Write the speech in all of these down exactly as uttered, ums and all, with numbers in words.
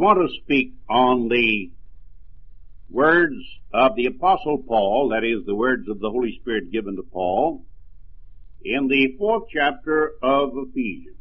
want to speak on the words of the Apostle Paul, that is, the words of the Holy Spirit given to Paul, in the fourth chapter of Ephesians.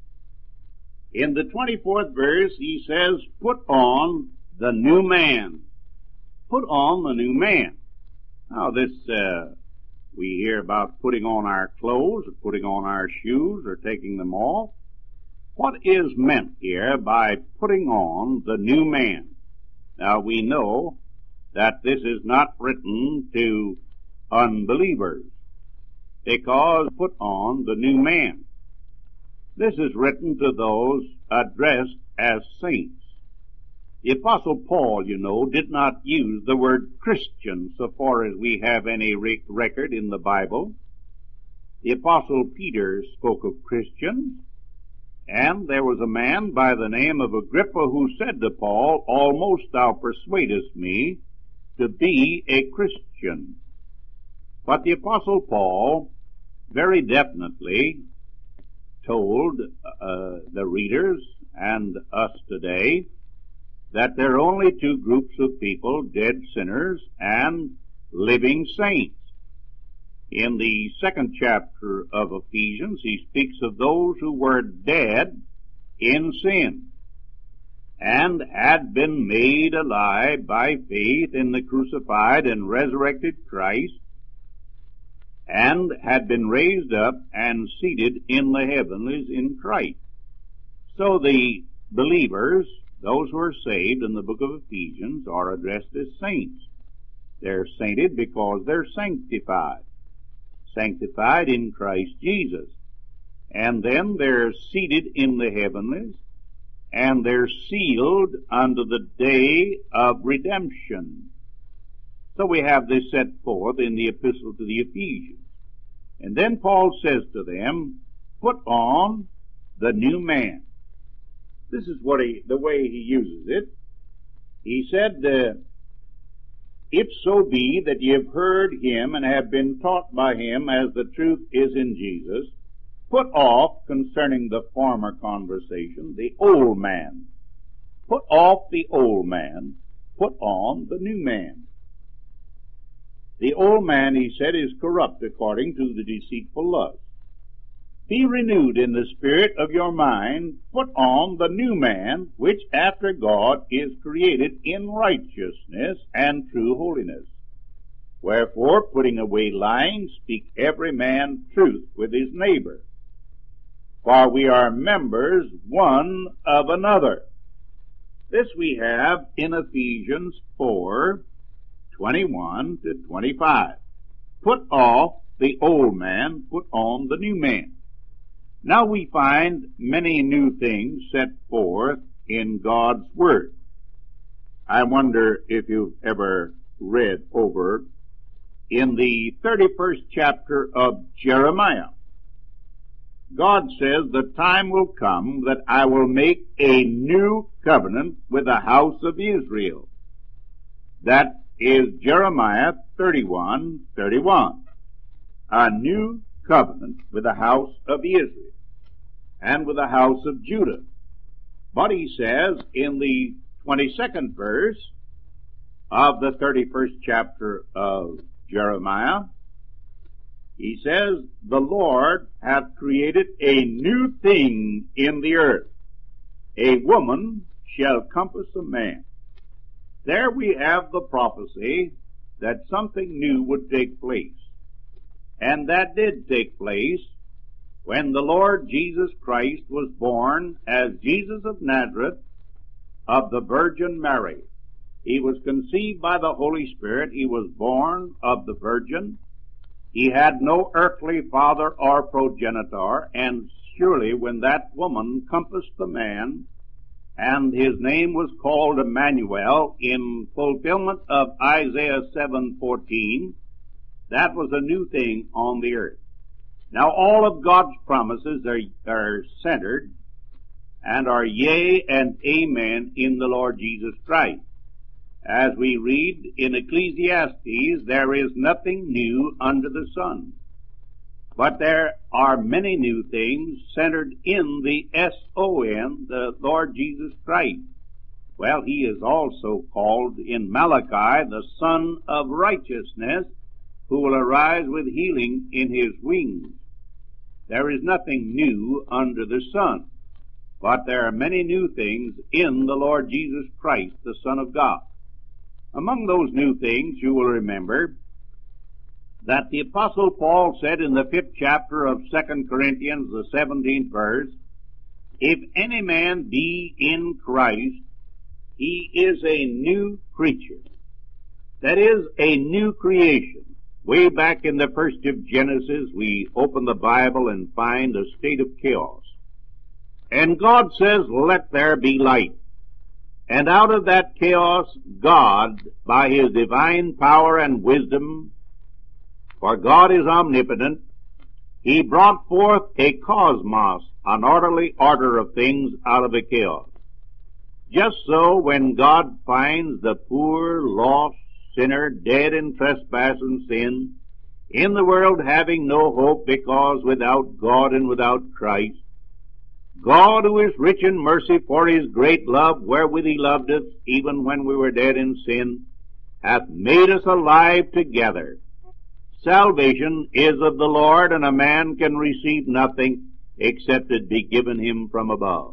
In the twenty-fourth verse, he says, put on the new man. Put on the new man. Now this, uh, we hear about putting on our clothes, or putting on our shoes, or taking them off. What is meant here by putting on the new man? Now we know that this is not written to unbelievers, because put on the new man. This is written to those addressed as saints. The Apostle Paul, you know, did not use the word Christian so far as we have any re- record in the Bible. The Apostle Peter spoke of Christians, and there was a man by the name of Agrippa who said to Paul, almost thou persuadest me to be a Christian. But the Apostle Paul very definitely told uh, the readers and us today that there are only two groups of people, dead sinners and living saints. In the second chapter of Ephesians, he speaks of those who were dead in sin and had been made alive by faith in the crucified and resurrected Christ, and had been raised up and seated in the heavenlies in Christ. So the believers, those who are saved in the book of Ephesians, are addressed as saints. They're sainted because they're sanctified. Sanctified in Christ Jesus. And then they're seated in the heavenlies, and they're sealed unto the day of redemption. So we have this set forth in the epistle to the Ephesians. And then Paul says to them, put on the new man. This is what he, the way he uses it. He said, uh, if so be that ye have heard him and have been taught by him as the truth is in Jesus, put off concerning the former conversation the old man. Put off the old man, put on the new man. The old man, he said, is corrupt according to the deceitful lust. Be renewed in the spirit of your mind, put on the new man, which after God is created in righteousness and true holiness. Wherefore, putting away lying, speak every man truth with his neighbor. For we are members one of another. This we have in Ephesians four, twenty-one to twenty-five. Put off the old man, put on the new man. Now we find many new things set forth in God's Word. I wonder if you've ever read over in the thirty-first chapter of Jeremiah. God says, the time will come that I will make a new covenant with the house of Israel. That is Jeremiah thirty-one, thirty-one. A new covenant with the house of Israel and with the house of Judah. But he says in the twenty-second verse of the thirty-first chapter of Jeremiah, he says, the Lord hath created a new thing in the earth. A woman shall compass a man. There we have the prophecy that something new would take place. And that did take place when the Lord Jesus Christ was born as Jesus of Nazareth of the Virgin Mary. He was conceived by the Holy Spirit. He was born of the Virgin. He had no earthly father or progenitor, and surely when that woman compassed the man, and his name was called Emmanuel in fulfillment of Isaiah seven fourteen, that was a new thing on the earth. Now all of God's promises are, are centered and are yea and amen in the Lord Jesus Christ. As we read in Ecclesiastes, there is nothing new under the sun. But there are many new things centered in the S O N, the Lord Jesus Christ. Well, he is also called in Malachi the Son of Righteousness, who will arise with healing in his wings. There is nothing new under the sun, but there are many new things in the Lord Jesus Christ, the Son of God. Among those new things, you will remember that the Apostle Paul said in the fifth chapter of Second Corinthians, the seventeenth verse, "If any man be in Christ, he is a new creature." That is, a new creation. Way back in the first of Genesis, we open the Bible and find a state of chaos. And God says, "Let there be light." And out of that chaos, God, by his divine power and wisdom, for God is omnipotent, he brought forth a cosmos, an orderly order of things out of a chaos. Just so, when God finds the poor, lost sinner dead in trespass and sin, in the world having no hope because without God and without Christ, God, who is rich in mercy for his great love wherewith he loved us, even when we were dead in sin, hath made us alive together. Salvation is of the Lord, and a man can receive nothing except it be given him from above.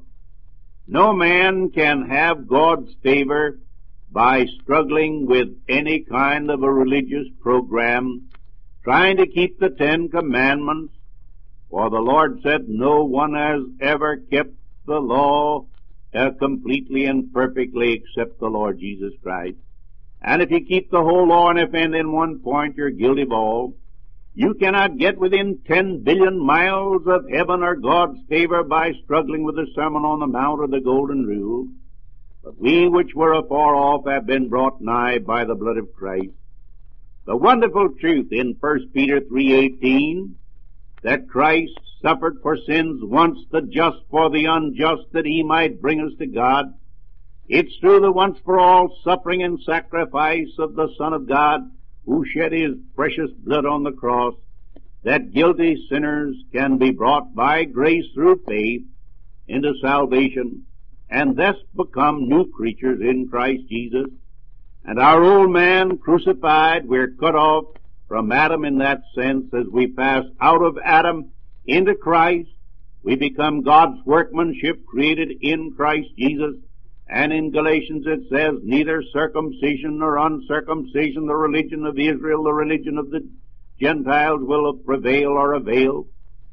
No man can have God's favor by struggling with any kind of a religious program, trying to keep the Ten Commandments, for the Lord said no one has ever kept the law uh, completely and perfectly except the Lord Jesus Christ. And if you keep the whole law and offend in one point, you're guilty of all. You cannot get within ten billion miles of heaven or God's favor by struggling with the Sermon on the Mount or the Golden Rule. But we which were afar off have been brought nigh by the blood of Christ. The wonderful truth in First Peter three eighteen, that Christ suffered for sins once, the just for the unjust, that he might bring us to God. It's through the once-for-all suffering and sacrifice of the Son of God, who shed his precious blood on the cross, that guilty sinners can be brought by grace through faith into salvation, and thus become new creatures in Christ Jesus. And our old man crucified, we're cut off from Adam in that sense. As we pass out of Adam into Christ, we become God's workmanship created in Christ Jesus. And in Galatians it says, neither circumcision nor uncircumcision, the religion of Israel, the religion of the Gentiles will prevail or avail.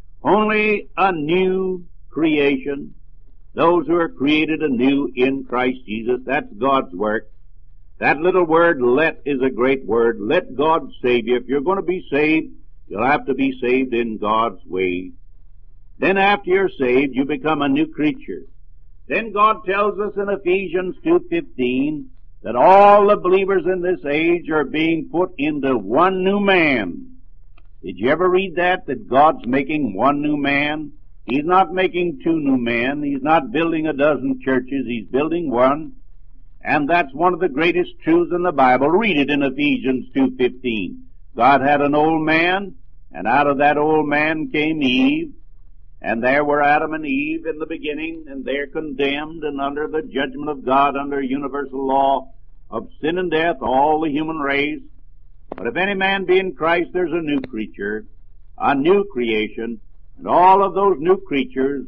Only a new creation. Those who are created anew in Christ Jesus, that's God's work. That little word, let, is a great word. Let God save you. If you're going to be saved, you'll have to be saved in God's way. Then after you're saved, you become a new creature. Then God tells us in Ephesians two fifteen that all the believers in this age are being put into one new man. Did you ever read that, that God's making one new man? He's not making two new men. He's not building a dozen churches. He's building one. And that's one of the greatest truths in the Bible. Read it in Ephesians two fifteen. God had an old man, and out of that old man came Eve. And there were Adam and Eve in the beginning, and they're condemned and under the judgment of God, under universal law of sin and death, all the human race. But if any man be in Christ, there's a new creature, a new creation, and all of those new creatures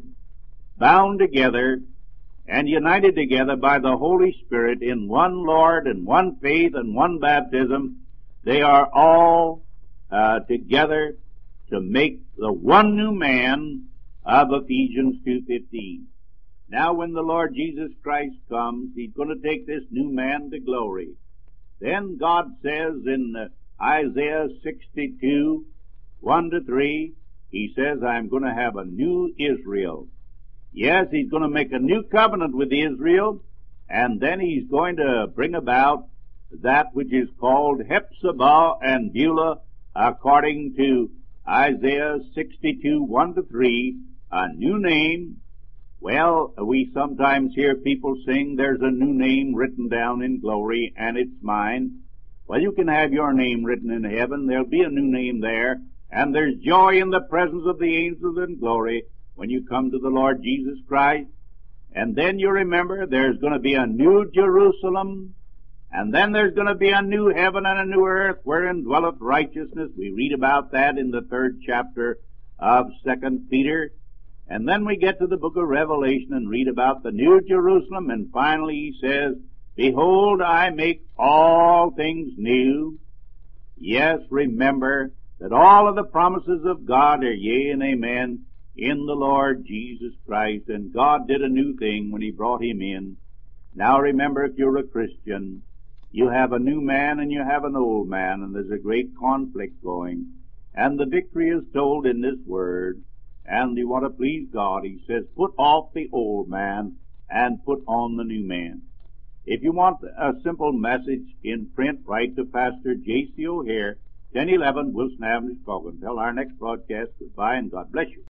bound together and united together by the Holy Spirit in one Lord and one faith and one baptism, they are all uh, together to make the one new man of Ephesians two fifteen. Now when the Lord Jesus Christ comes, he's going to take this new man to glory. Then God says in uh, Isaiah sixty-two, one to three, he says, I'm going to have a new Israel. Yes, he's going to make a new covenant with Israel, and then he's going to bring about that which is called Hephzibah and Beulah, according to Isaiah sixty-two, one to three, a new name. Well, we sometimes hear people sing, there's a new name written down in glory, and it's mine. Well, you can have your name written in heaven. There'll be a new name there, and there's joy in the presence of the angels in glory when you come to the Lord Jesus Christ. And then you remember there's going to be a new Jerusalem, and then there's going to be a new heaven and a new earth wherein dwelleth righteousness. We read about that in the third chapter of Second Peter. And then we get to the book of Revelation and read about the new Jerusalem, and finally he says, Behold, I make all things new. Yes, remember that all of the promises of God are yea and amen in the Lord Jesus Christ, and God did a new thing when he brought him in. Now remember, if you're a Christian, you have a new man and you have an old man, and there's a great conflict going. And the victory is told in this word. And you want to please God, he says, put off the old man and put on the new man. If you want a simple message in print, write to Pastor J C O'Hare, ten eleven Wilson Avenue, Chicago. Until our next broadcast, goodbye and God bless you.